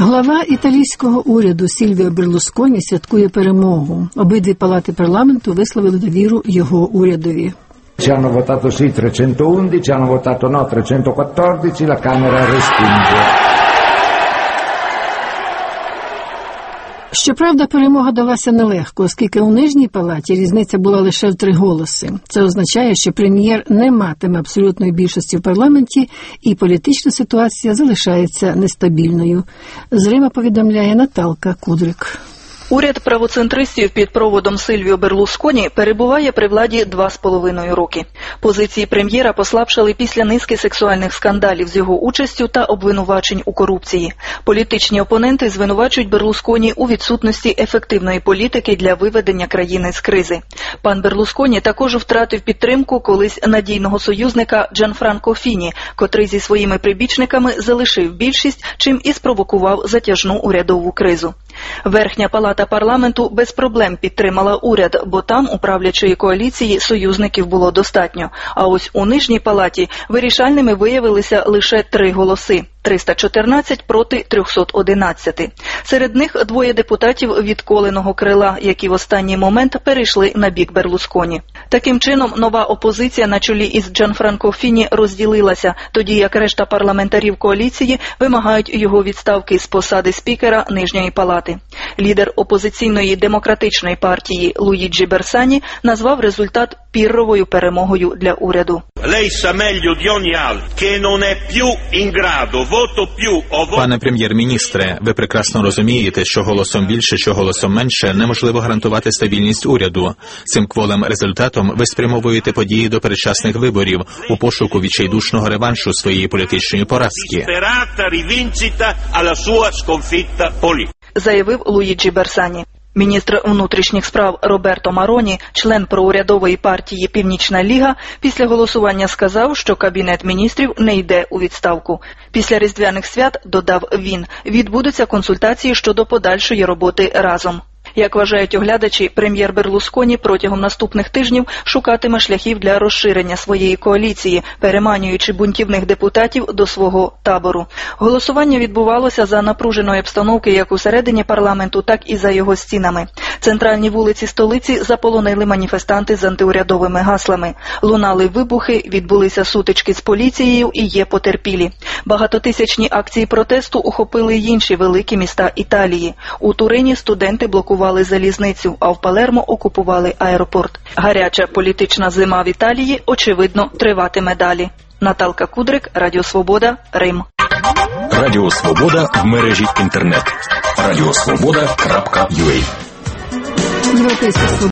Глава італійського уряду Сільвіо Берлусконі святкує перемогу. Обидві палати парламенту висловили довіру його урядові. Ci hanno votato sì 311, hanno votato no 314, la Camera respinge. Щоправда, перемога далася нелегко, оскільки у нижній палаті різниця була лише в 3 голоси. Це означає, що прем'єр не матиме абсолютної більшості в парламенті, і політична ситуація залишається нестабільною. З Рима повідомляє Наталка Кудрик. Уряд правоцентристів під проводом Сильвіо Берлусконі перебуває при владі 2,5 роки. Позиції прем'єра послабшали після низки сексуальних скандалів з його участю та обвинувачень у корупції. Політичні опоненти звинувачують Берлусконі у відсутності ефективної політики для виведення країни з кризи. Пан Берлусконі також втратив підтримку колись надійного союзника Джанфранко Фіні, котрий зі своїми прибічниками залишив більшість, чим і спровокував затяжну урядову кризу. Верхня палата парламенту без проблем підтримала уряд, бо там у правлячої коаліції союзників було достатньо. А ось у нижній палаті вирішальними виявилися лише 3 голоси. 314 проти 311. Серед них 2 депутатів від коленого крила, які в останній момент перейшли на бік Берлусконі. Таким чином, нова опозиція на чолі із Джанфранко Фіні розділилася, тоді як решта парламентарів коаліції вимагають його відставки з посади спікера нижньої палати. Лідер опозиційної демократичної партії Луїджі Берсані назвав результат пірровою перемогою для уряду. Пане прем'єр-міністре, ви прекрасно розумієте, що голосом більше, що голосом менше неможливо гарантувати стабільність уряду. Цим кволим результатом ви спрямовуєте події до передчасних виборів у пошуку відчайдушного реваншу своєї політичної поразки. Заявив Луїджі Берсані. Міністр внутрішніх справ Роберто Мароні, член проурядової партії «Північна Ліга», після голосування сказав, що Кабінет міністрів не йде у відставку. Після різдвяних свят, додав він, відбудуться консультації щодо подальшої роботи разом. Як вважають оглядачі, прем'єр Берлусконі протягом наступних тижнів шукатиме шляхів для розширення своєї коаліції, переманюючи бунтівних депутатів до свого табору. Голосування відбувалося за напруженої обстановки як усередині парламенту, так і за його стінами. Центральні вулиці столиці заполонили маніфестанти з антиурядовими гаслами. Лунали вибухи, відбулися сутички з поліцією і є потерпілі. Багатотисячні акції протесту охопили й інші великі міста Італії. У Турині студенти блокували залізницю, а в Палермо окупували аеропорт. Гаряча політична зима в Італії, очевидно, триватиме далі. Наталка Кудрик, Радіо Свобода, Рим. Радіо Свобода в мережі інтернет. Радіосвобода.ua